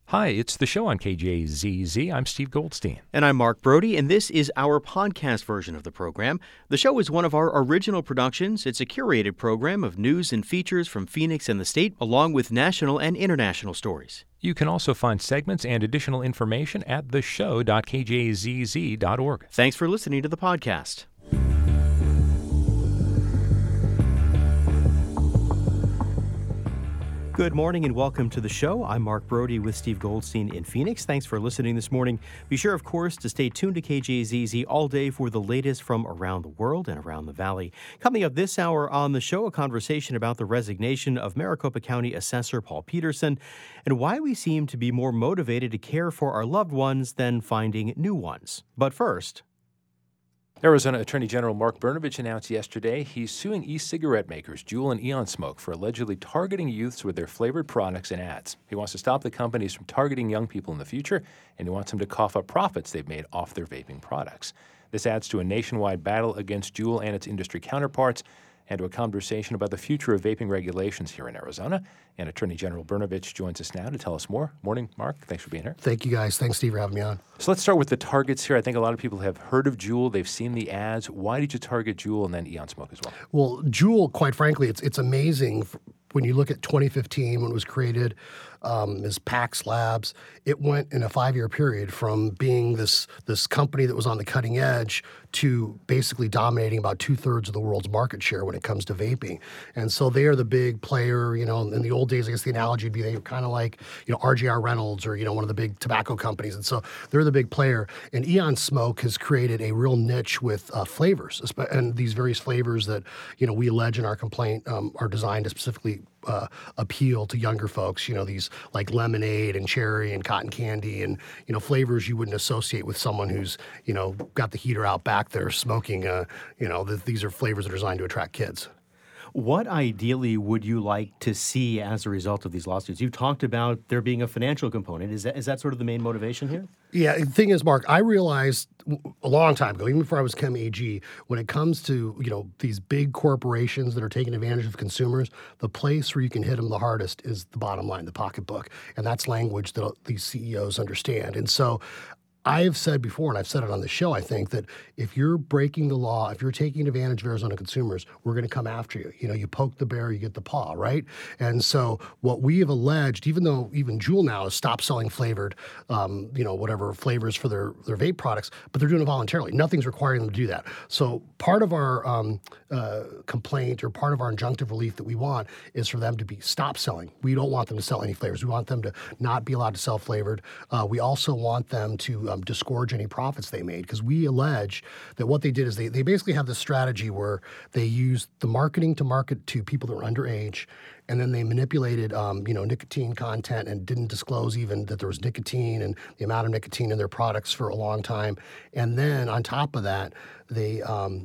Hi, it's the show on KJZZ. I'm Steve Goldstein. And I'm Mark Brody, and this is our podcast version of the program. The show is one of our original productions. It's a curated program of news and features from Phoenix and the state, along with national and international stories. You can also find segments and additional information at theshow.kjzz.org. Thanks for listening to the podcast. Good morning and welcome to the show. I'm Mark Brody with Steve Goldstein in Phoenix. Thanks for listening this morning. Be sure, of course, to stay tuned to KJZZ all day for the latest from around the world and around the valley. Coming up this hour on the show, a conversation about the resignation of Maricopa County Assessor Paul Peterson and why we seem to be more motivated to care for our loved ones than finding new ones. But first, Arizona Attorney General Mark Brnovich announced yesterday he's suing e-cigarette makers Juul and Eon Smoke for allegedly targeting youths with their flavored products and ads. He wants to stop the companies from targeting young people in the future, and he wants them to cough up profits they've made off their vaping products. This adds to a nationwide battle against Juul and its industry counterparts, and to a conversation about the future of vaping regulations here in Arizona. And Attorney General Brnovich joins us now to tell us more. Morning, Mark. Thanks for being here. Thank you, guys. Thanks, Steve, for having me on. So let's start with the targets here. I think a lot of people have heard of Juul. They've seen the ads. Why did you target Juul and then Eon Smoke as well? Well, Juul, quite frankly, it's amazing when you look at 2015 when it was created as Pax Labs. It went in a 5-year period from being this company that was on the cutting edge to basically dominating about 2/3 of the world's market share when it comes to vaping. And so they are the big player. You know, in the old days, I guess the analogy would be they were kind of like, RJR Reynolds or, one of the big tobacco companies. And so they're the big player. And Eon Smoke has created a real niche with flavors. And these various flavors that, we allege in our complaint are designed to specifically appeal to younger folks, these like lemonade and cherry and cotton candy and, flavors you wouldn't associate with someone who's, got the heater out back there smoking. These are flavors that are designed to attract kids. What ideally would you like to see as a result of these lawsuits? You've talked about there being a financial component. Is that sort of the main motivation here? Yeah, the thing is, Mark, I realized a long time ago, even before I was become AG, when it comes to, these big corporations that are taking advantage of consumers, the place where you can hit them the hardest is the bottom line, the pocketbook. And that's language that these CEOs understand. And so I've said before, and I've said it on the show, I think that if you're breaking the law, if you're taking advantage of Arizona consumers, we're going to come after you. You poke the bear, you get the paw, right? And so what we have alleged, even though even Juul now has stopped selling flavored, whatever flavors for their vape products, but they're doing it voluntarily. Nothing's requiring them to do that. So part of our complaint or part of our injunctive relief that we want is for them to stop selling. We don't want them to sell any flavors. We want them to not be allowed to sell flavored. We also want them to disgorge any profits they made, because we allege that what they did is they basically have this strategy where they used the marketing to market to people that were underage, and then they manipulated nicotine content and didn't disclose even that there was nicotine and the amount of nicotine in their products for a long time. And then on top of that, they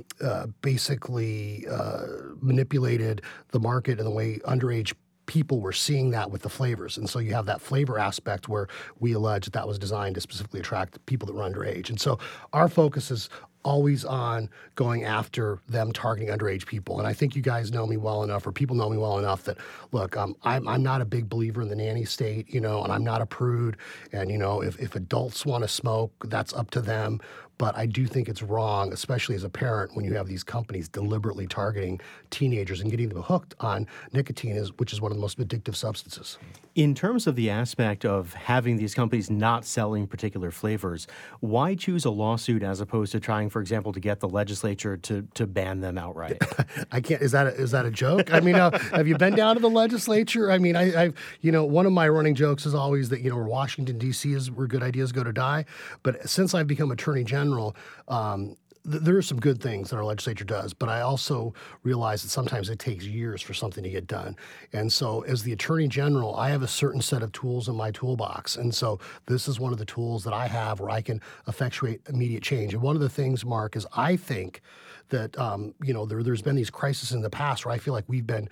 basically manipulated the market in the way underage people were seeing that with the flavors. And so you have that flavor aspect where we allege that was designed to specifically attract people that were underage. And so our focus is always on going after them targeting underage people. And I think you guys know me well enough, or people know me well enough, that, look, I'm not a big believer in the nanny state, and I'm not a prude. And, if adults want to smoke, that's up to them. But I do think it's wrong, especially as a parent, when you have these companies deliberately targeting teenagers and getting them hooked on nicotine, which is one of the most addictive substances. In terms of the aspect of having these companies not selling particular flavors, why choose a lawsuit as opposed to trying, for example, to get the legislature to ban them outright? I can't. Is that a joke? I mean, have you been down to the legislature? I mean, I've one of my running jokes is always that Washington D.C. is where good ideas go to die. But since I've become Attorney General, there are some good things that our legislature does, but I also realize that sometimes it takes years for something to get done. And so as the Attorney General, I have a certain set of tools in my toolbox. And so this is one of the tools that I have where I can effectuate immediate change. And one of the things, Mark, is I think that, there's been these crises in the past where I feel like we've been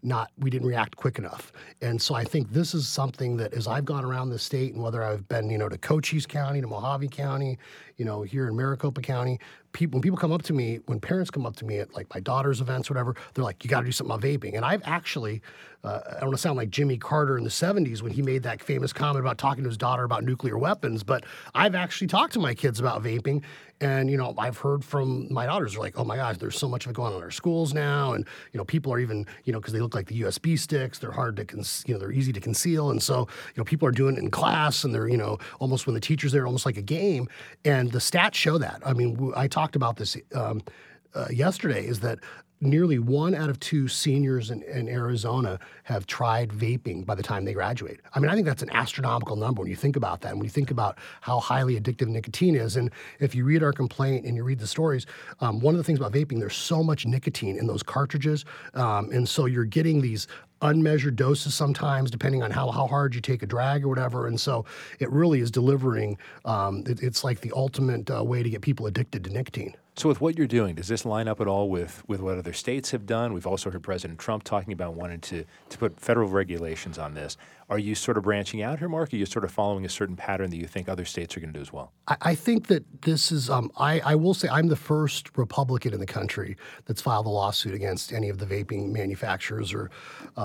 we didn't react quick enough. And so I think this is something that as I've gone around the state, and whether I've been, to Cochise County, to Mojave County, here in Maricopa County, when people come up to me, when parents come up to me at like my daughter's events, whatever, they're like, you got to do something about vaping. And I've actually, I don't want to sound like Jimmy Carter in the 70s when he made that famous comment about talking to his daughter about nuclear weapons, but I've actually talked to my kids about vaping. And, I've heard from my daughters, they're like, oh my gosh, there's so much of it going on in our schools now. And, people are even, because they look like the USB sticks, they're hard to, they're easy to conceal. And so, people are doing it in class and they're, almost when the teacher's there, almost like a game. And the stats show that. I mean, I talked about this yesterday, is that nearly 1 out of 2 seniors in Arizona have tried vaping by the time they graduate. I mean, I think that's an astronomical number when you think about that, and when you think about how highly addictive nicotine is. And if you read our complaint and you read the stories, one of the things about vaping, there's so much nicotine in those cartridges, and so you're getting these unmeasured doses sometimes, depending on how hard you take a drag or whatever. And so it really is delivering, it's like the ultimate way to get people addicted to nicotine. So with what you're doing, does this line up at all with what other states have done? We've also heard President Trump talking about wanting to put federal regulations on this. Are you sort of branching out here, Mark? Or are you sort of following a certain pattern that you think other states are going to do as well? I think that this is, I will say I'm the first Republican in the country that's filed a lawsuit against any of the vaping manufacturers or,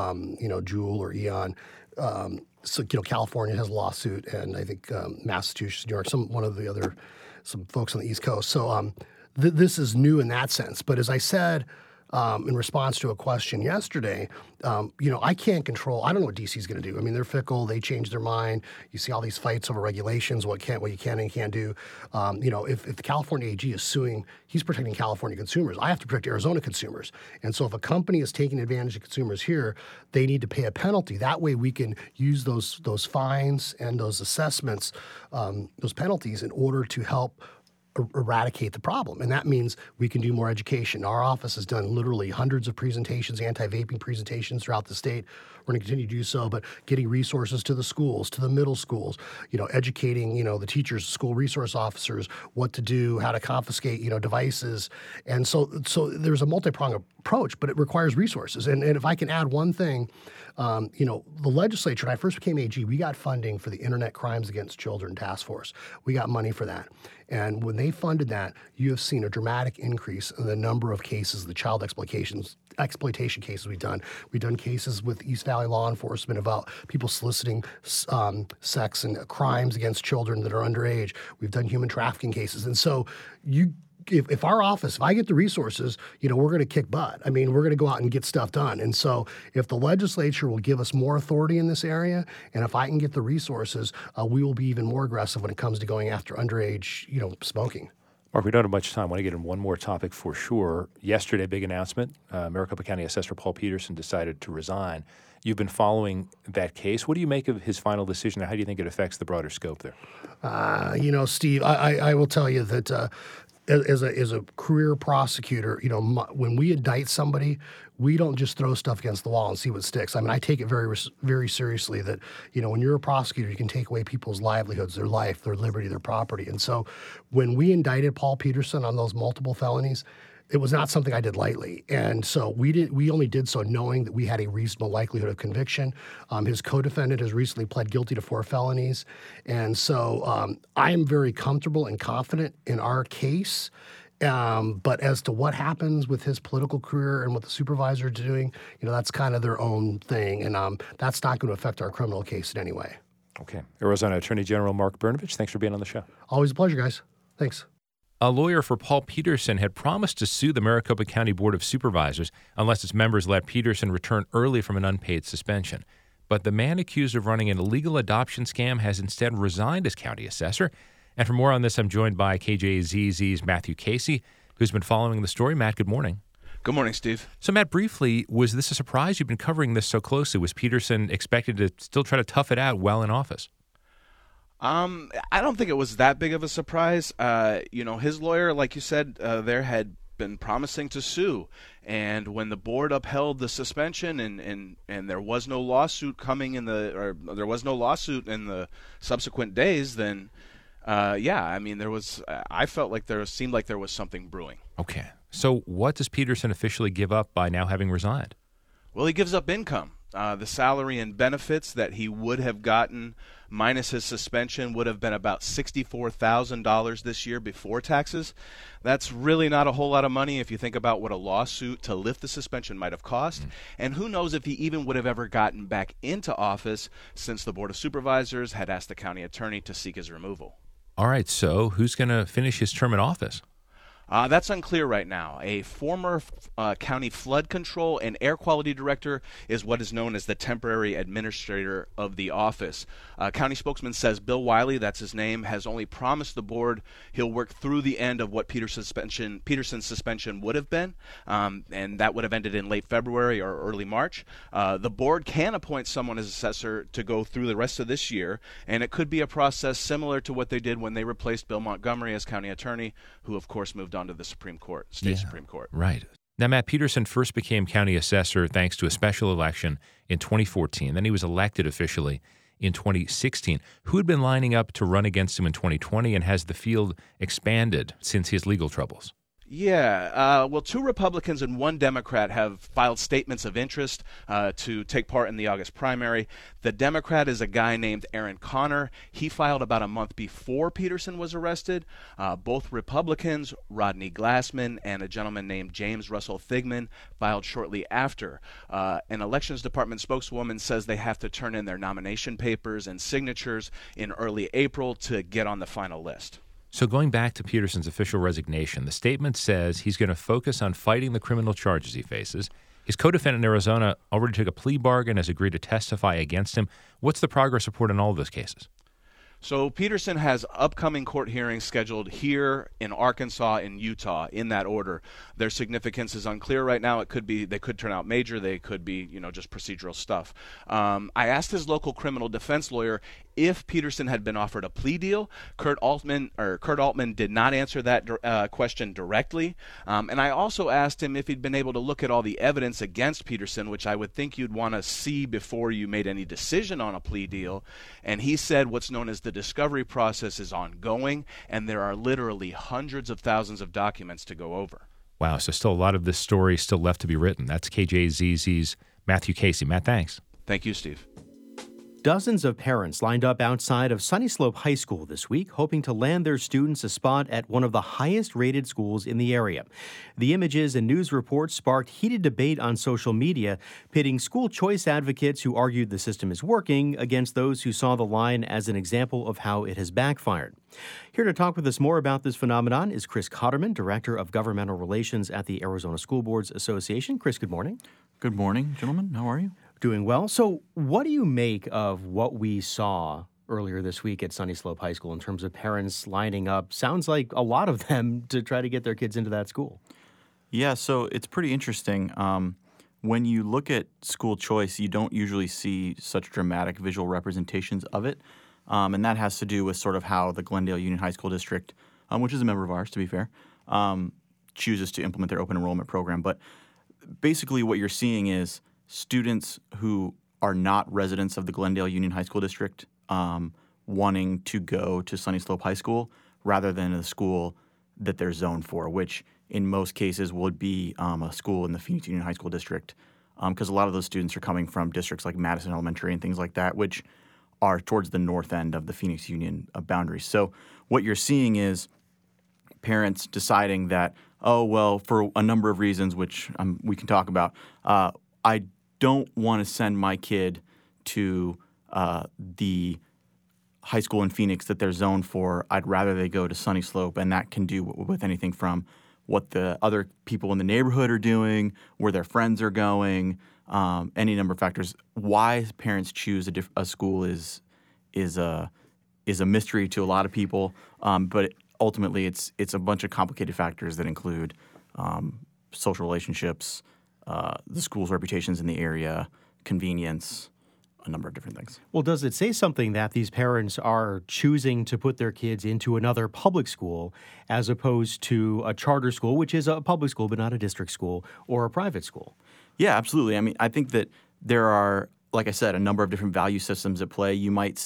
Juul or Eon. So, California has a lawsuit, and I think Massachusetts, New York, some folks on the East Coast. So this is new in that sense. But as I said, in response to a question yesterday, I can't control. I don't know what DC is going to do. I mean, they're fickle. They change their mind. You see all these fights over regulations, what you can and can't do. If the California AG is suing, he's protecting California consumers. I have to protect Arizona consumers. And so if a company is taking advantage of consumers here, they need to pay a penalty. That way we can use those fines and those assessments, those penalties, in order to help eradicate the problem. And that means we can do more education. Our office has done literally hundreds of presentations, anti-vaping presentations throughout the state. We're going to continue to do so, but getting resources to the schools, to the middle schools, educating, the teachers, school resource officers, what to do, how to confiscate, devices. And so there's a multi-pronged approach, but it requires resources. And if I can add one thing, the legislature, when I first became AG, we got funding for the Internet Crimes Against Children Task Force. We got money for that. And when they funded that, you have seen a dramatic increase in the number of cases, the child exploitation cases we've done. We've done cases with East Valley law enforcement about people soliciting sex and crimes against children that are underage. We've done human trafficking cases. And so if our office, if I get the resources, we're going to kick butt. I mean, we're going to go out and get stuff done. And so if the legislature will give us more authority in this area, and if I can get the resources, we will be even more aggressive when it comes to going after underage, smoking. Mark, we don't have much time. I want to get in one more topic for sure. Yesterday, big announcement. Maricopa County Assessor Paul Peterson decided to resign. You've been following that case. What do you make of his final decision, and how do you think it affects the broader scope there? Steve, I will tell you that as a career prosecutor, when we indict somebody, we don't just throw stuff against the wall and see what sticks. I mean, I take it very, very seriously that, when you're a prosecutor, you can take away people's livelihoods, their life, their liberty, their property. And so when we indicted Paul Peterson on those multiple felonies, it was not something I did lightly. And so we only did so knowing that we had a reasonable likelihood of conviction. His co-defendant has recently pled guilty to 4 felonies. And so I am very comfortable and confident in our case. But as to what happens with his political career and what the supervisor is doing, that's kind of their own thing. And that's not going to affect our criminal case in any way. Okay. Arizona Attorney General Mark Brnovich, thanks for being on the show. Always a pleasure, guys. Thanks. A lawyer for Paul Peterson had promised to sue the Maricopa County Board of Supervisors unless its members let Peterson return early from an unpaid suspension. But the man accused of running an illegal adoption scam has instead resigned as county assessor. And for more on this, I'm joined by KJZZ's Matthew Casey, who's been following the story. Matt, good morning. Good morning, Steve. So, Matt, briefly, was this a surprise? You've been covering this so closely. Was Peterson expected to still try to tough it out while in office? I don't think it was that big of a surprise. His lawyer, like you said, there had been promising to sue. And when the board upheld the suspension and there was no lawsuit there was no lawsuit in the subsequent days, then I felt like seemed like there was something brewing. Okay. So what does Peterson officially give up by now having resigned? Well, he gives up income. The salary and benefits that he would have gotten minus his suspension would have been about $64,000 this year before taxes. That's really not a whole lot of money if you think about what a lawsuit to lift the suspension might have cost. And who knows if he even would have ever gotten back into office, since the Board of Supervisors had asked the county attorney to seek his removal. All right, so who's going to finish his term in office? That's unclear right now. A former county flood control and air quality director is what is known as the temporary administrator of the office. County spokesman says Bill Wiley, that's his name, has only promised the board he'll work through the end of what Peterson's suspension would have been, and that would have ended in late February or early March. The board can appoint someone as assessor to go through the rest of this year, and it could be a process similar to what they did when they replaced Bill Montgomery as county attorney, who of course moved on to the Supreme Court, Supreme Court. Right. Now, Matt Peterson first became county assessor thanks to a special election in 2014. Then he was elected officially in 2016. Who had been lining up to run against him in 2020, and has the field expanded since his legal troubles? Yeah, well, 2 Republicans and 1 Democrat have filed statements of interest to take part in the August primary. The Democrat is a guy named Aaron Connor. He filed about a month before Peterson was arrested. Both Republicans, Rodney Glassman and a gentleman named James Russell Thigman, filed shortly after. An elections department spokeswoman says they have to turn in their nomination papers and signatures in early April to get on the final list. So going back to Peterson's official resignation, the statement says he's going to focus on fighting the criminal charges he faces. His co-defendant in Arizona already took a plea bargain, has agreed to testify against him. What's the progress report on all of those cases? So Peterson has upcoming court hearings scheduled here in Arkansas and Utah in that order. Their significance is unclear right now. They could turn out major. They could be, just procedural stuff. I asked his local criminal defense lawyer if Peterson had been offered a plea deal. Kurt Altman did not answer that question directly. And I also asked him if he'd been able to look at all the evidence against Peterson, which I would think you'd want to see before you made any decision on a plea deal. And he said what's known as the discovery process is ongoing, and there are literally hundreds of thousands of documents to go over. Wow, so still a lot of this story still left to be written. That's KJZZ's Matthew Casey. Matt, thanks. Thank you, Steve. Dozens of parents lined up outside of Sunny Slope High School this week, hoping to land their students a spot at one of the highest-rated schools in the area. The images and news reports sparked heated debate on social media, pitting school choice advocates who argued the system is working against those who saw the line as an example of how it has backfired. Here to talk with us more about this phenomenon is Chris Cotterman, Director of Governmental Relations at the Arizona School Boards Association. Chris, good morning. Good morning, gentlemen. How are you? Doing well. So what do you make of what we saw earlier this week at Sunny Slope High School in terms of parents lining up? Sounds like a lot of them to try to get their kids into that school. Yeah, so it's pretty interesting. When you look at school choice, you don't usually see such dramatic visual representations of it. And that has to do with sort of how the Glendale Union High School District, which is a member of ours, to be fair, chooses to implement their open enrollment program. But basically what you're seeing is students who are not residents of the Glendale Union High School District wanting to go to Sunny Slope High School rather than a school that they're zoned for, which in most cases would be a school in the Phoenix Union High School District, because a lot of those students are coming from districts like Madison Elementary and things like that, which are towards the north end of the Phoenix Union boundaries. So what you're seeing is parents deciding that, oh, well, for a number of reasons, which we can talk about, I don't want to send my kid to the high school in Phoenix that they're zoned for. I'd rather they go to Sunny Slope, and that can do with anything from what the other people in the neighborhood are doing, where their friends are going, any number of factors. Why parents choose a school is a mystery to a lot of people, but ultimately it's a bunch of complicated factors that include social relationships, the school's reputations in the area, convenience, a number of different things. Well, does it say something that these parents are choosing to put their kids into another public school as opposed to a charter school, which is a public school but not a district school, or a private school? Yeah, absolutely. I mean, I think that there are, like I said, a number of different value systems at play. You might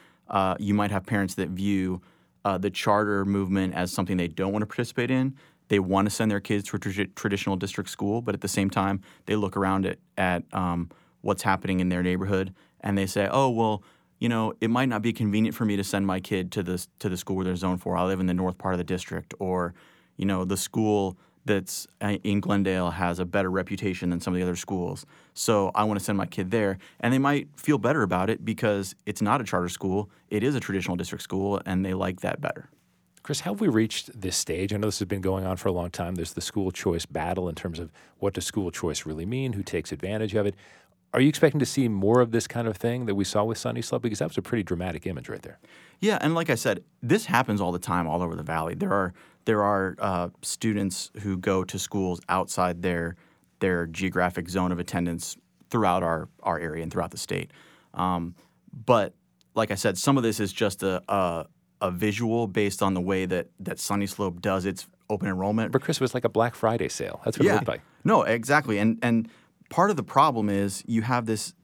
have parents that view the charter movement as something they don't want to participate in. they want to send their kids to a traditional district school, but at the same time, they look around at what's happening in their neighborhood, and they say, oh, well, it might not be convenient for me to send my kid to the school where they're zoned for. I live in the north part of the district, or, the school that's in Glendale has a better reputation than some of the other schools. So I want to send my kid there. And they might feel better about it because it's not a charter school. It is a traditional district school, and they like that better. Chris, how have we reached this stage? I know this has been going on for a long time. There's the school choice battle in terms of what does school choice really mean, who takes advantage of it. Are you expecting to see more of this kind of thing that we saw with Sunny Slope? Because that was a pretty dramatic image right there. Yeah, and like I said, this happens all the time all over the valley. There are students who go to schools outside their geographic zone of attendance throughout our area and throughout the state. But like I said, some of this is just a visual based on the way that Sunny Slope does its open enrollment. But Chris, it was like a Black Friday sale. That's what it looked like. No, exactly. And part of the problem is you have this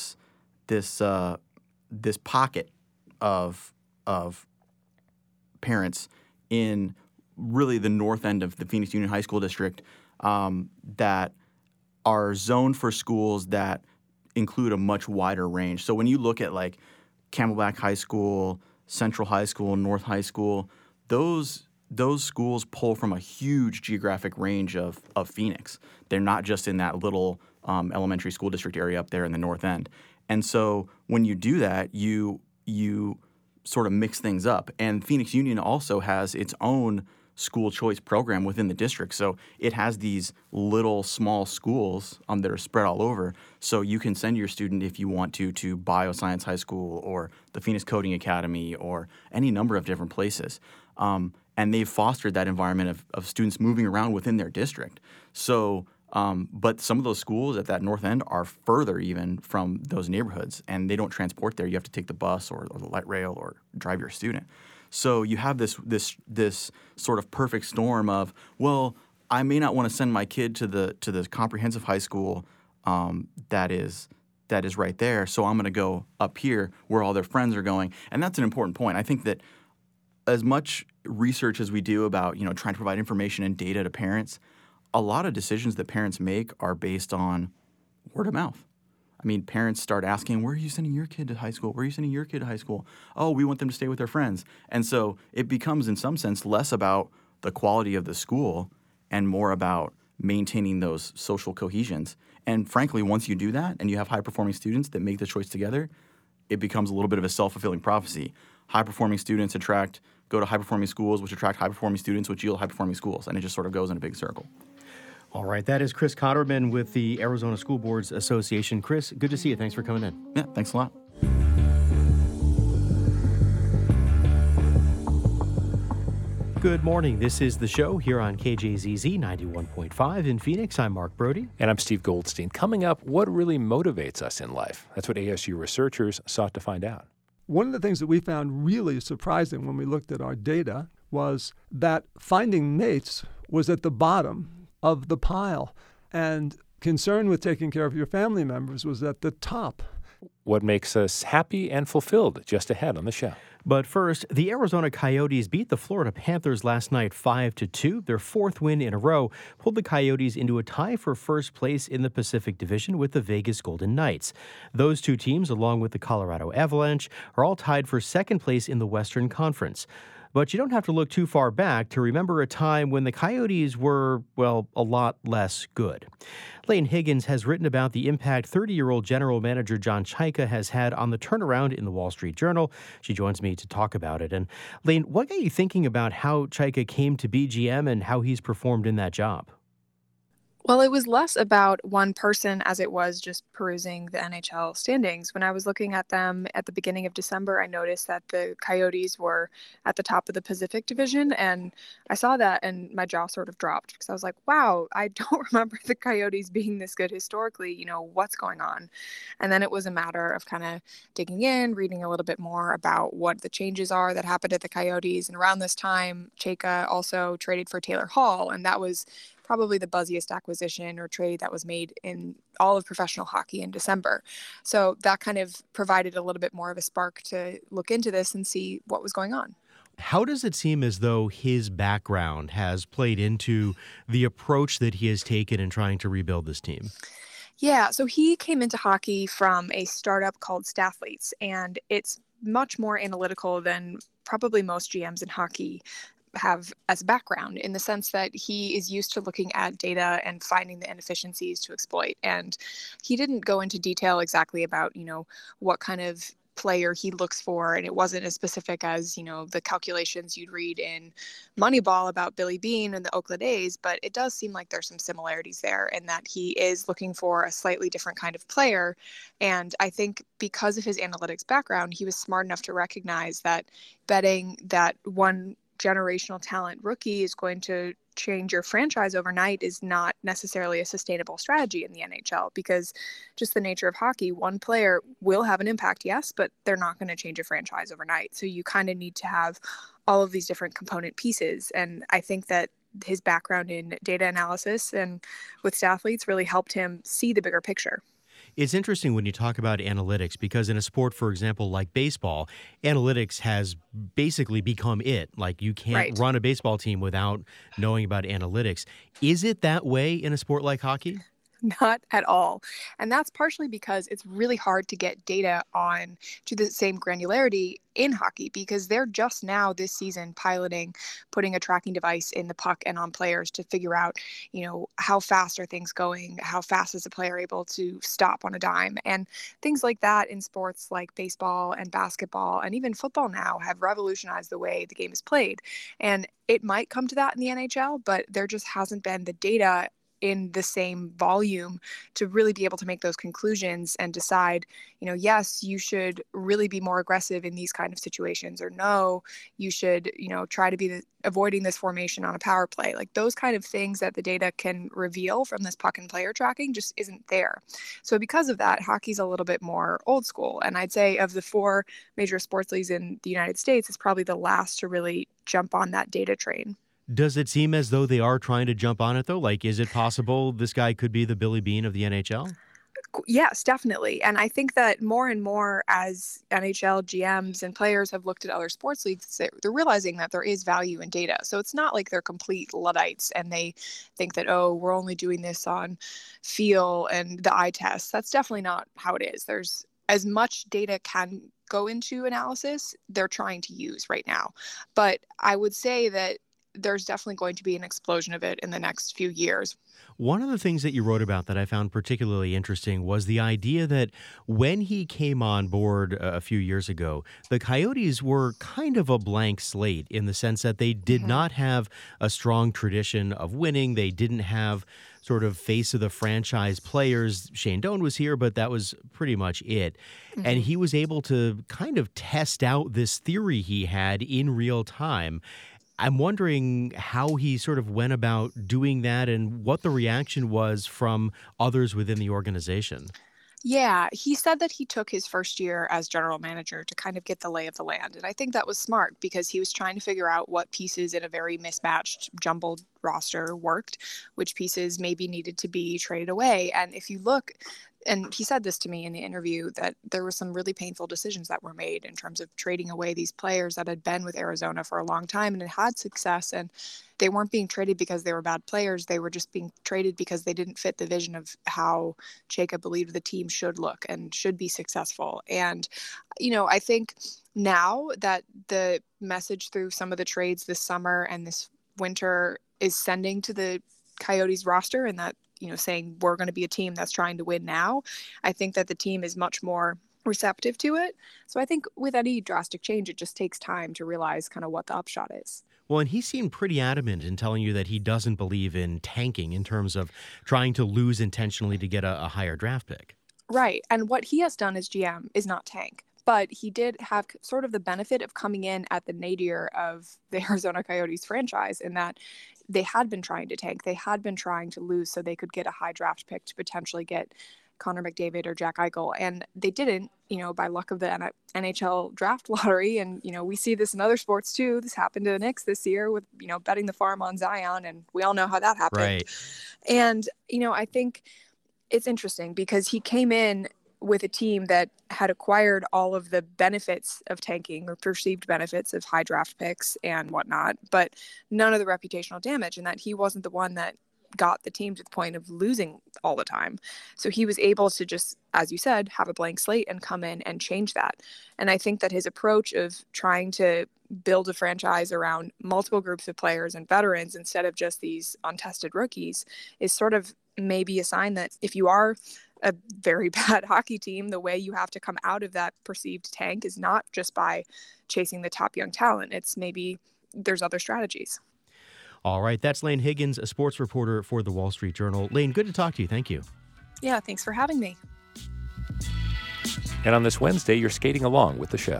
pocket of parents in really the north end of the Phoenix Union High School District that are zoned for schools that include a much wider range. So when you look at like Camelback High School, Central High School, North High School, those schools pull from a huge geographic range of Phoenix. They're not just in that little elementary school district area up there in the north end. And so when you do that, you sort of mix things up. And Phoenix Union also has its own school choice program within the district. So it has these little small schools that are spread all over. So you can send your student, if you want to Bioscience High School or the Phoenix Coding Academy or any number of different places. And they've fostered that environment of students moving around within their district. So, but some of those schools at that north end are further even from those neighborhoods, and they don't transport there. You have to take the bus or the light rail or drive your student. So you have this sort of perfect storm of, well, I may not want to send my kid to the comprehensive high school that is right there, so I'm going to go up here where all their friends are going. And that's an important point. I think that as much research as we do about trying to provide information and data to parents, a lot of decisions that parents make are based on word of mouth. I mean, parents start asking, where are you sending your kid to high school? Where are you sending your kid to high school? Oh, we want them to stay with their friends. And so it becomes, in some sense, less about the quality of the school and more about maintaining those social cohesions. And frankly, once you do that and you have high-performing students that make the choice together, it becomes a little bit of a self-fulfilling prophecy. High-performing students go to high-performing schools, which attract high-performing students, which yield high-performing schools. And it just sort of goes in a big circle. All right, that is Chris Cotterman with the Arizona School Boards Association. Chris, good to see you. Thanks for coming in. Yeah, thanks a lot. Good morning. This is The Show here on KJZZ 91.5 in Phoenix. I'm Mark Brody. And I'm Steve Goldstein. Coming up, what really motivates us in life? That's what ASU researchers sought to find out. One of the things that we found really surprising when we looked at our data was that finding mates was at the bottom of the pile, and concern with taking care of your family members was at the top. What makes us happy and fulfilled? Just ahead on the show. But first, the Arizona Coyotes beat the Florida Panthers last night 5-2. Their fourth win in a row pulled the Coyotes into a tie for first place in the Pacific Division with the Vegas Golden Knights. Those two teams, along with the Colorado Avalanche, are all tied for second place in the Western Conference. But you don't have to look too far back to remember a time when the Coyotes were, well, a lot less good. Lane Higgins has written about the impact 30-year-old general manager John Chayka has had on the turnaround in the Wall Street Journal. She joins me to talk about it. And Lane, what got you thinking about how Chayka came to be GM and how he's performed in that job? Well, it was less about one person as it was just perusing the NHL standings. When I was looking at them at the beginning of December, I noticed that the Coyotes were at the top of the Pacific Division, and I saw that and my jaw sort of dropped because I was like, wow, I don't remember the Coyotes being this good historically. What's going on? And then it was a matter of kind of digging in, reading a little bit more about what the changes are that happened at the Coyotes. And around this time, Chayka also traded for Taylor Hall, and that was probably the buzziest acquisition or trade that was made in all of professional hockey in December. So that kind of provided a little bit more of a spark to look into this and see what was going on. How does it seem as though his background has played into the approach that he has taken in trying to rebuild this team? Yeah, so he came into hockey from a startup called Stathletes, and it's much more analytical than probably most GMs in hockey have as a background, in the sense that he is used to looking at data and finding the inefficiencies to exploit. And he didn't go into detail exactly about, what kind of player he looks for, and it wasn't as specific as the calculations you'd read in Moneyball about Billy Beane and the Oakland A's, but it does seem like there's some similarities there, and that he is looking for a slightly different kind of player. And I think because of his analytics background, he was smart enough to recognize that betting that one generational talent rookie is going to change your franchise overnight is not necessarily a sustainable strategy in the NHL, because just the nature of hockey, one player will have an impact, yes, but they're not going to change a franchise overnight. So you kind of need to have all of these different component pieces. And I think that his background in data analysis and with Stathletes really helped him see the bigger picture. It's interesting when you talk about analytics, because in a sport, for example, like baseball, analytics has basically become it. Like, you can't run a baseball team without knowing about analytics. Is it that way in a sport like hockey? Not at all. And that's partially because it's really hard to get data on to the same granularity in hockey, because they're just now this season piloting putting a tracking device in the puck and on players to figure out, how fast are things going? How fast is a player able to stop on a dime? And things like that in sports like baseball and basketball and even football now have revolutionized the way the game is played. And it might come to that in the NHL, but there just hasn't been the data in the same volume to really be able to make those conclusions and decide, yes, you should really be more aggressive in these kind of situations, or no, you should, try to be avoiding this formation on a power play. Like, those kind of things that the data can reveal from this puck and player tracking just isn't there. So because of that, hockey's a little bit more old school. And I'd say of the 4 major sports leagues in the United States, it's probably the last to really jump on that data train. Does it seem as though they are trying to jump on it, though? Like, is it possible this guy could be the Billy Beane of the NHL? Yes, definitely. And I think that more and more as NHL GMs and players have looked at other sports leagues, they're realizing that there is value in data. So it's not like they're complete Luddites and they think that, we're only doing this on feel and the eye test. That's definitely not how it is. There's as much data can go into analysis they're trying to use right now. But I would say that there's definitely going to be an explosion of it in the next few years. One of the things that you wrote about that I found particularly interesting was the idea that when he came on board a few years ago, the Coyotes were kind of a blank slate, in the sense that they did not have a strong tradition of winning. They didn't have sort of face of the franchise players. Shane Doan was here, but that was pretty much it. And he was able to kind of test out this theory he had in real time. I'm wondering how he sort of went about doing that and what the reaction was from others within the organization. Yeah, he said that he took his first year as general manager to kind of get the lay of the land. And I think that was smart, because he was trying to figure out what pieces in a very mismatched, jumbled roster worked, which pieces maybe needed to be traded away. And if you look, and he said this to me in the interview, that there were some really painful decisions that were made in terms of trading away these players that had been with Arizona for a long time and had success. And they weren't being traded because they were bad players. They were just being traded because they didn't fit the vision of how Jacob believed the team should look and should be successful. And, I think now that the message through some of the trades this summer and this winter is sending to the Coyotes roster, and that, saying we're going to be a team that's trying to win now, I think that the team is much more receptive to it. So I think with any drastic change, it just takes time to realize kind of what the upshot is. Well, and he seemed pretty adamant in telling you that he doesn't believe in tanking in terms of trying to lose intentionally to get a higher draft pick. Right. And what he has done as GM is not tank. But he did have sort of the benefit of coming in at the nadir of the Arizona Coyotes franchise, in that they had been trying to tank. They had been trying to lose so they could get a high draft pick to potentially get Connor McDavid or Jack Eichel. And they didn't, by luck of the NHL draft lottery. And, we see this in other sports too. This happened to the Knicks this year with, betting the farm on Zion. And we all know how that happened. Right. And, I think it's interesting because he came in with a team that had acquired all of the benefits of tanking, or perceived benefits of high draft picks and whatnot, but none of the reputational damage, and that he wasn't the one that got the team to the point of losing all the time. So he was able to just, as you said, have a blank slate and come in and change that. And I think that his approach of trying to build a franchise around multiple groups of players and veterans instead of just these untested rookies is sort of maybe a sign that if you are a very bad hockey team, the way you have to come out of that perceived tank is not just by chasing the top young talent. It's maybe there's other strategies. All right, that's Lane Higgins, a sports reporter for the Wall Street Journal. Lane, good to talk to you. Thank you. Yeah, thanks for having me. And on this Wednesday, you're skating along with the show.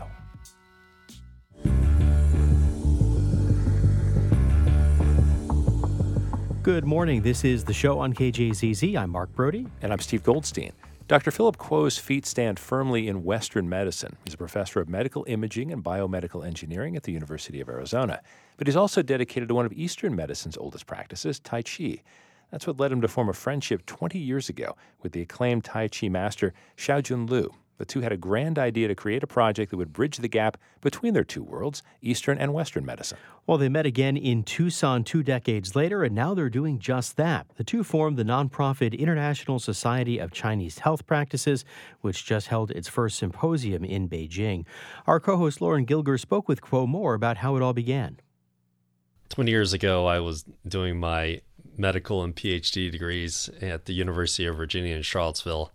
Good morning. This is the show on KJZZ. I'm Mark Brody. And I'm Steve Goldstein. Dr. Philip Kuo's feet stand firmly in Western medicine. He's a professor of medical imaging and biomedical engineering at the University of Arizona. But he's also dedicated to one of Eastern medicine's oldest practices, Tai Chi. That's what led him to form a friendship 20 years ago with the acclaimed Tai Chi master, Xiaojun Liu. The two had a grand idea to create a project that would bridge the gap between their two worlds, Eastern and Western medicine. Well, they met again in Tucson 2 decades later, and now they're doing just that. The two formed the nonprofit International Society of Chinese Health Practices, which just held its first symposium in Beijing. Our co-host Lauren Gilger spoke with Kuo more about how it all began. 20 years ago, I was doing my medical and PhD degrees at the University of Virginia in Charlottesville.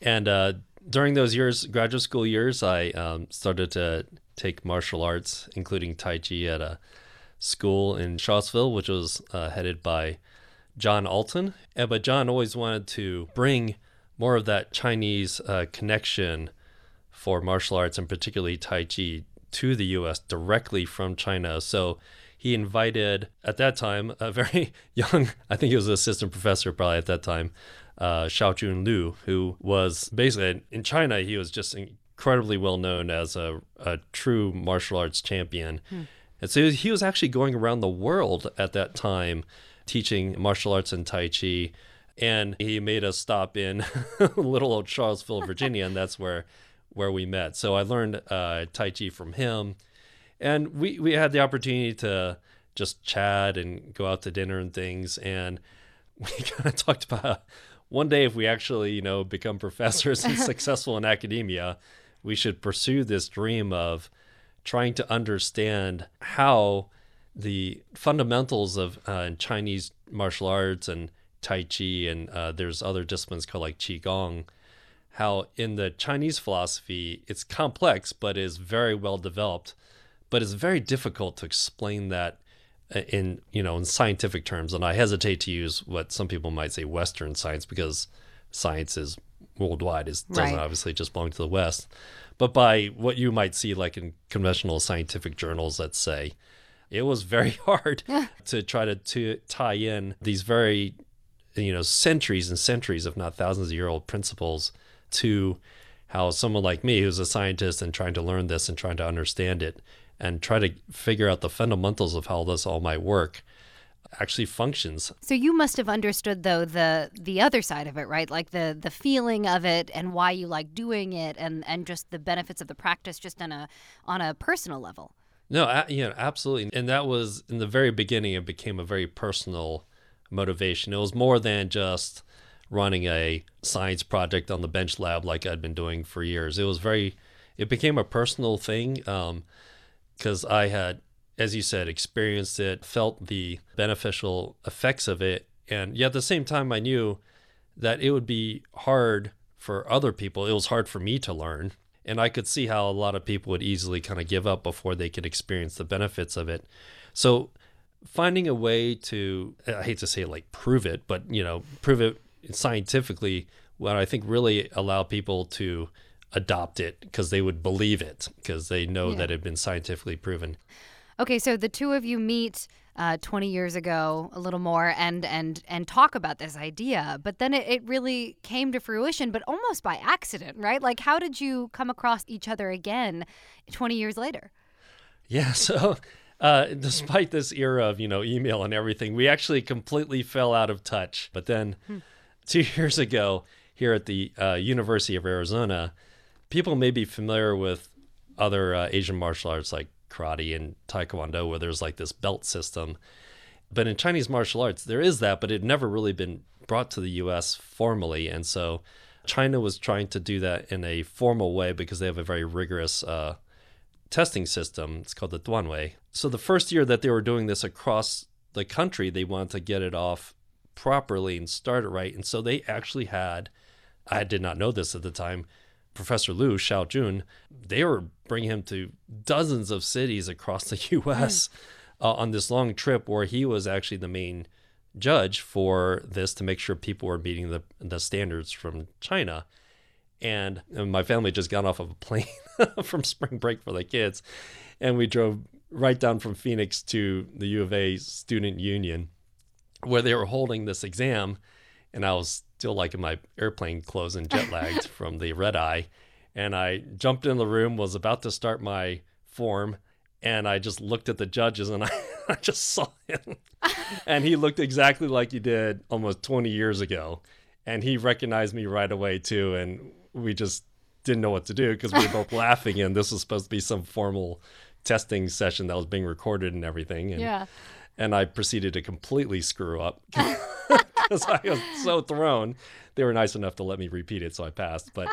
And during those years, graduate school years, I started to take martial arts, including Tai Chi, at a school in Charlottesville, which was headed by John Alton. But John always wanted to bring more of that Chinese connection for martial arts, and particularly Tai Chi, to the U.S. directly from China. So he invited, at that time, a very young, I think he was an assistant professor probably at that time, Xiaojun Liu, who was basically, in China, he was just incredibly well known as a true martial arts champion. And so he was actually going around the world at that time teaching martial arts and Tai Chi. And he made us stop in little old Charlottesville, Virginia, and that's where we met. So I learned Tai Chi from him. And we had the opportunity to just chat and go out to dinner and things. And we kind of talked about one day if we actually, become professors and successful in academia, we should pursue this dream of trying to understand how the fundamentals of Chinese martial arts and Tai Chi, and there's other disciplines called like Qigong, how in the Chinese philosophy, it's complex, but is very well developed, but it's very difficult to explain that in scientific terms. And I hesitate to use what some people might say Western science, because science is worldwide. It doesn't obviously just belong to the West. But by what you might see like in conventional scientific journals, let's say, it was very hard to try to tie in these very, centuries and centuries, if not thousands of year old principles to how someone like me, who's a scientist and trying to learn this and trying to understand it and try to figure out the fundamentals of how this all might work, actually functions. So you must have understood, though, the other side of it, right? Like the feeling of it and why you like doing it, and just the benefits of the practice just on a personal level. No, absolutely. And that was, in the very beginning, it became a very personal motivation. It was more than just running a science project on the bench lab like I'd been doing for years. It became a personal thing, because I had, as you said, experienced it, felt the beneficial effects of it. And yet at the same time, I knew that it would be hard for other people. It was hard for me to learn. And I could see how a lot of people would easily kind of give up before they could experience the benefits of it. So finding a way to, I hate to say it like prove it, but, prove it scientifically, what I think really allow people to adopt it because they would believe it, because they know that it had been scientifically proven. Okay, so the two of you meet 20 years ago, a little more, and talk about this idea, but then it really came to fruition, but almost by accident, right? Like, how did you come across each other again 20 years later? Yeah, so despite this era of, email and everything, we actually completely fell out of touch. But then 2 years ago, here at the University of Arizona, people may be familiar with other Asian martial arts like karate and taekwondo, where there's like this belt system. But in Chinese martial arts, there is that, but it never really been brought to the U.S. formally. And so China was trying to do that in a formal way because they have a very rigorous testing system. It's called the Duanwei. So the first year that they were doing this across the country, they wanted to get it off properly and start it right. And so they actually had, I did not know this at the time, Professor Liu Xiaojun, they were bringing him to dozens of cities across the U.S. On this long trip where he was actually the main judge for this to make sure people were meeting the standards from China. And my family just got off of a plane from spring break for the kids. And we drove right down from Phoenix to the U of A Student Union where they were holding this exam. And I was still like in my airplane clothes and jet lagged from the red eye. And I jumped in the room, was about to start my form. And I just looked at the judges and I just saw him. And he looked exactly like he did almost 20 years ago. And he recognized me right away too. And we just didn't know what to do because we were both laughing. And this was supposed to be some formal testing session that was being recorded and everything. And I proceeded to completely screw up because I was so thrown. They were nice enough to let me repeat it, so I passed. But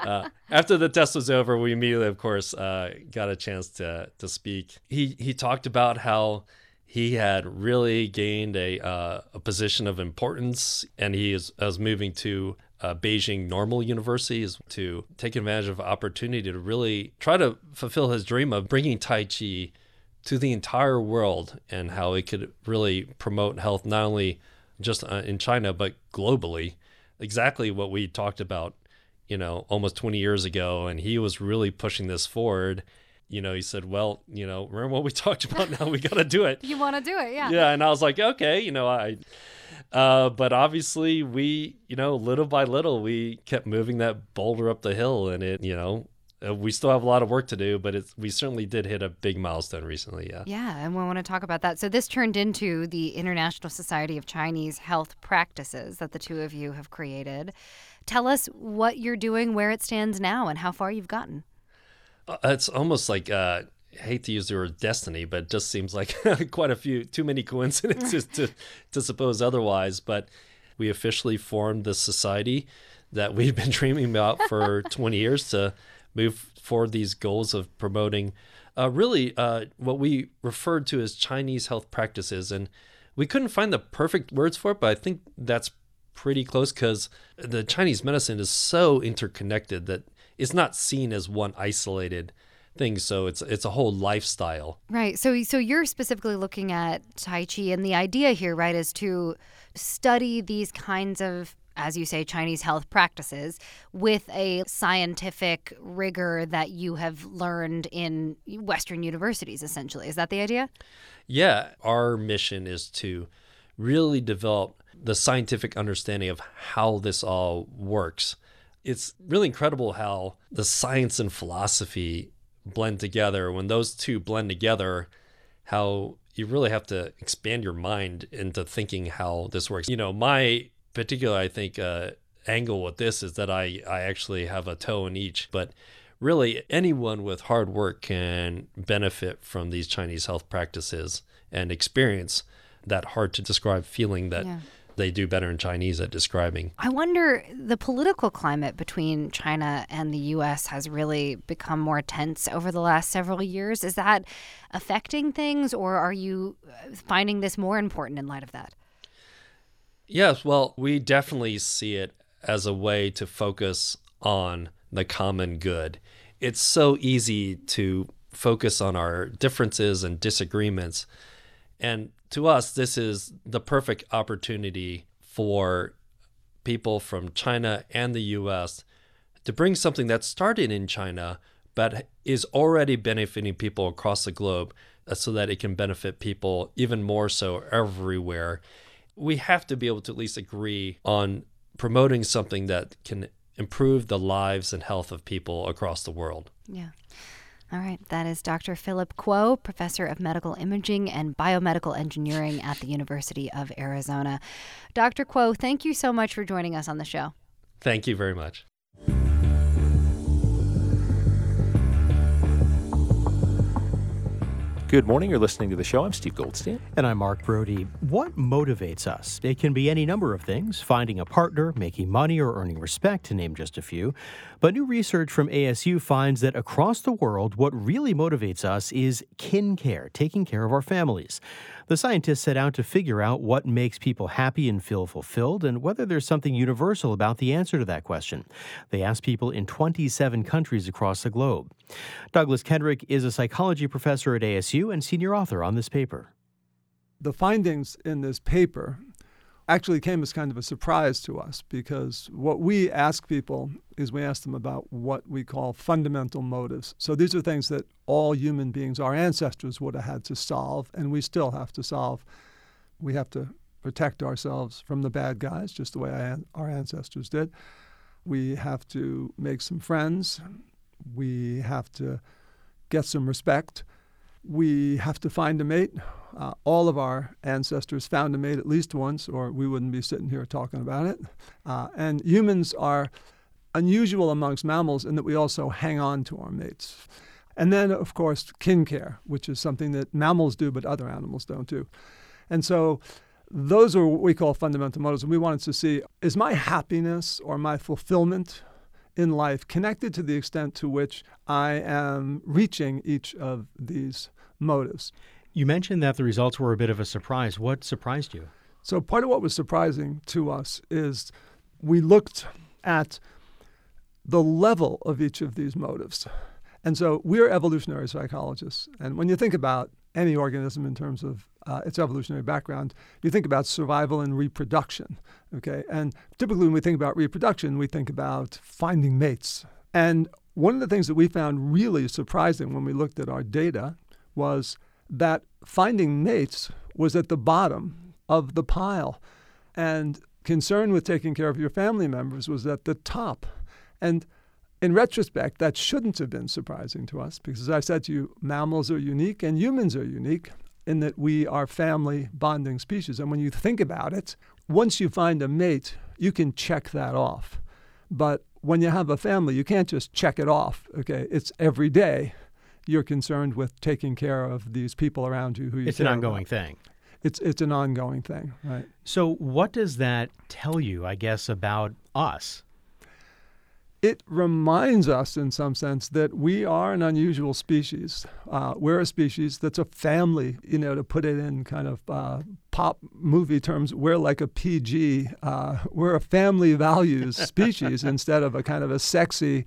after the test was over, we immediately, of course, got a chance to speak. He talked about how he had really gained a position of importance, and he was moving to Beijing Normal University to take advantage of opportunity to really try to fulfill his dream of bringing Tai Chi to the entire world and how it could really promote health, not only just in China, but globally. Exactly what we talked about, almost 20 years ago. And he was really pushing this forward. He said, well, remember what we talked about? Now we got to do it. You want to do it. Yeah. Yeah. And I was like, okay, but obviously we, little by little, we kept moving that boulder up the hill and it, we still have a lot of work to do, but we certainly did hit a big milestone recently. Yeah. Yeah. And we want to talk about that. So this turned into the International Society of Chinese Health Practices that the two of you have created. Tell us what you're doing, where it stands now, and how far you've gotten. It's almost like, I hate to use the word destiny, but it just seems like quite too many coincidences to suppose otherwise. But we officially formed the society that we've been dreaming about for 20 years to move forward these goals of promoting what we referred to as Chinese health practices. And we couldn't find the perfect words for it, but I think that's pretty close because the Chinese medicine is so interconnected that it's not seen as one isolated thing. So it's a whole lifestyle. Right. So you're specifically looking at Tai Chi, and the idea here, right, is to study these kinds of, as you say, Chinese health practices with a scientific rigor that you have learned in Western universities, essentially. Is that the idea? Yeah. Our mission is to really develop the scientific understanding of how this all works. It's really incredible how the science and philosophy blend together. When those two blend together, how you really have to expand your mind into thinking how this works. My particular, I think, angle with this is that I actually have a toe in each. But really, anyone with hard work can benefit from these Chinese health practices and experience that hard-to-describe feeling that they do better in Chinese at describing. I wonder, the political climate between China and the U.S. has really become more tense over the last several years. Is that affecting things, or are you finding this more important in light of that? Yes, well, we definitely see it as a way to focus on the common good. It's so easy to focus on our differences and disagreements. And to us, this is the perfect opportunity for people from China and the U.S. to bring something that started in China but is already benefiting people across the globe so that it can benefit people even more so everywhere. We have to be able to at least agree on promoting something that can improve the lives and health of people across the world. Yeah. All right. That is Dr. Philip Kuo, Professor of Medical Imaging and Biomedical Engineering at the University of Arizona. Dr. Kuo, thank you so much for joining us on the show. Thank you very much. Good morning. You're listening to the show. I'm Steve Goldstein. And I'm Mark Brody. What motivates us? It can be any number of things: finding a partner, making money, or earning respect, to name just a few. But new research from ASU finds that across the world, what really motivates us is kin care, taking care of our families. The scientists set out to figure out what makes people happy and feel fulfilled, and whether there's something universal about the answer to that question. They asked people in 27 countries across the globe. Douglas Kendrick is a psychology professor at ASU and senior author on this paper. The findings in this paper actually came as kind of a surprise to us, because what we ask people is we ask them about what we call fundamental motives. So these are things that all human beings, our ancestors, would have had to solve, and we still have to solve. We have to protect ourselves from the bad guys, just the way our ancestors did. We have to make some friends. We have to get some respect. We have to find a mate. All of our ancestors found a mate at least once, or we wouldn't be sitting here talking about it. And humans are unusual amongst mammals in that we also hang on to our mates. And then, of course, kin care, which is something that mammals do but other animals don't do. And so those are what we call fundamental motives. And we wanted to see, is my happiness or my fulfillment in life connected to the extent to which I am reaching each of these motives? You mentioned that the results were a bit of a surprise. What surprised you? So part of what was surprising to us is we looked at the level of each of these motives. And so we're evolutionary psychologists. And when you think about any organism in terms of its evolutionary background, you think about survival and reproduction, okay? And typically when we think about reproduction, we think about finding mates. And one of the things that we found really surprising when we looked at our data was that finding mates was at the bottom of the pile, and concern with taking care of your family members was at the top. And in retrospect, that shouldn't have been surprising to us, because as I said to you, mammals are unique and humans are unique in that we are family bonding species. And when you think about it, once you find a mate, you can check that off. But when you have a family, you can't just check it off, okay? It's every day you're concerned with taking care of these people around you who you It's an care ongoing about. thing. It's an ongoing thing, right? So what does that tell you, I guess, about us? It reminds us, in some sense, that we are an unusual species. We're a species that's a family, to put it in kind of pop movie terms, we're like a PG. We're a family values species instead of a kind of a sexy,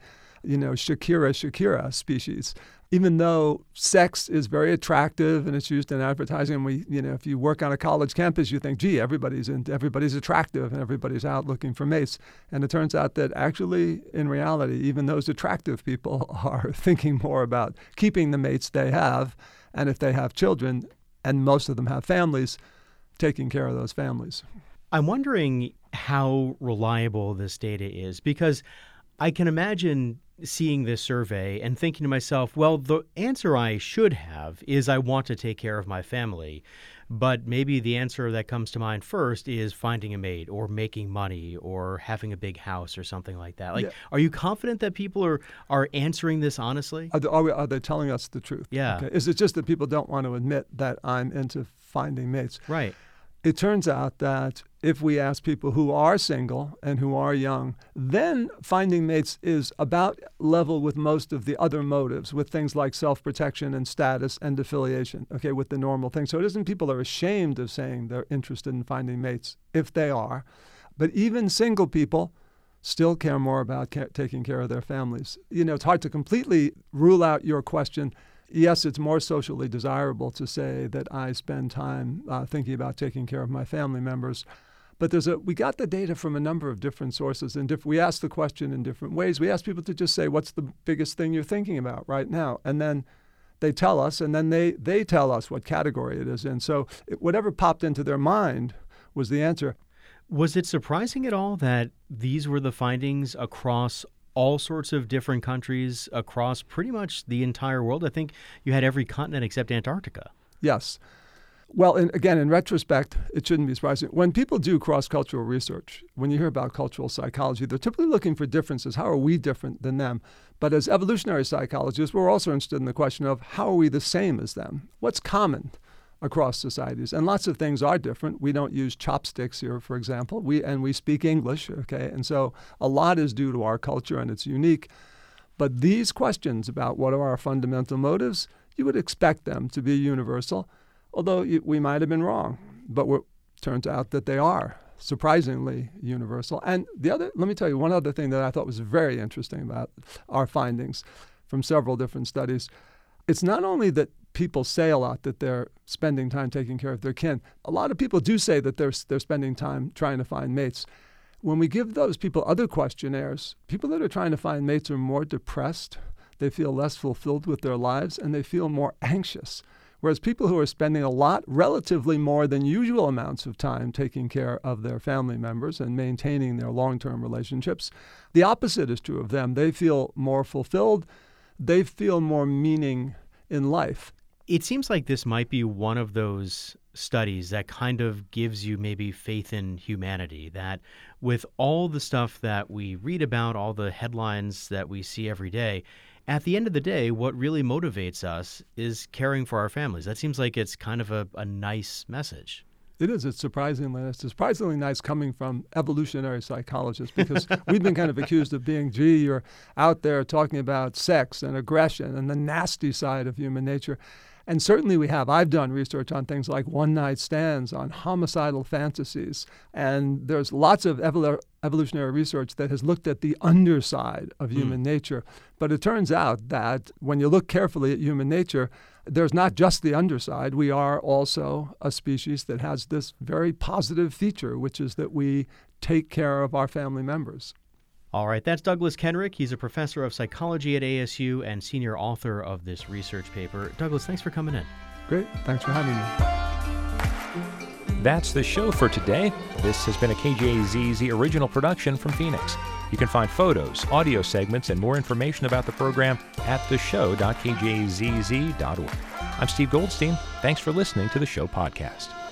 Shakira species. Even though sex is very attractive and it's used in advertising, if you work on a college campus, you think, gee, everybody's attractive and everybody's out looking for mates. And it turns out that actually, in reality, even those attractive people are thinking more about keeping the mates they have, and if they have children, and most of them have families, taking care of those families. I'm wondering how reliable this data is, because I can imagine seeing this survey and thinking to myself, well, the answer I should have is I want to take care of my family. But maybe the answer that comes to mind first is finding a mate or making money or having a big house or something like that. Are you confident that people are answering this honestly? Are they telling us the truth? Yeah. Okay. Is it just that people don't want to admit that I'm into finding mates? Right. It turns out that if we ask people who are single and who are young, then finding mates is about level with most of the other motives, with things like self-protection and status and affiliation, okay, with the normal things. So it isn't people are ashamed of saying they're interested in finding mates, if they are. But even single people still care more about taking care of their families. It's hard to completely rule out your question. Yes, it's more socially desirable to say that I spend time thinking about taking care of my family members. But we got the data from a number of different sources, and we asked the question in different ways. We asked people to just say, what's the biggest thing you're thinking about right now? And then they tell us, and then they tell us what category it is in. So whatever popped into their mind was the answer. Was it surprising at all that these were the findings across all sorts of different countries across pretty much the entire world? I think you had every continent except Antarctica. Yes. Well, again, in retrospect, it shouldn't be surprising. When people do cross-cultural research, when you hear about cultural psychology, they're typically looking for differences. How are we different than them? But as evolutionary psychologists, we're also interested in the question of how are we the same as them? What's common across societies? And lots of things are different. We don't use chopsticks here, for example. We speak English, okay? And so a lot is due to our culture, and it's unique. But these questions about what are our fundamental motives, you would expect them to be universal. Although we might have been wrong, but it turns out that they are surprisingly universal. And let me tell you one other thing that I thought was very interesting about our findings from several different studies. It's not only that people say a lot that they're spending time taking care of their kin. A lot of people do say that they're spending time trying to find mates. When we give those people other questionnaires, people that are trying to find mates are more depressed, they feel less fulfilled with their lives, and they feel more anxious. Whereas people who are spending a lot, relatively more than usual amounts of time taking care of their family members and maintaining their long-term relationships, the opposite is true of them. They feel more fulfilled. They feel more meaning in life. It seems like this might be one of those studies that kind of gives you maybe faith in humanity, that with all the stuff that we read about, all the headlines that we see every day, at the end of the day, what really motivates us is caring for our families. That seems like it's kind of a nice message. It is. It's surprisingly nice coming from evolutionary psychologists, because we've been kind of accused of being, you're out there talking about sex and aggression and the nasty side of human nature. And certainly we have. I've done research on things like one-night stands, on homicidal fantasies, and there's lots of evolutionary research that has looked at the underside of human nature. But it turns out that when you look carefully at human nature, there's not just the underside. We are also a species that has this very positive feature, which is that we take care of our family members. All right, that's Douglas Kenrick. He's a professor of psychology at ASU and senior author of this research paper. Douglas, thanks for coming in. Great. Thanks for having me. That's the show for today. This has been a KJZZ original production from Phoenix. You can find photos, audio segments, and more information about the program at theshow.kjzz.org. I'm Steve Goldstein. Thanks for listening to the show podcast.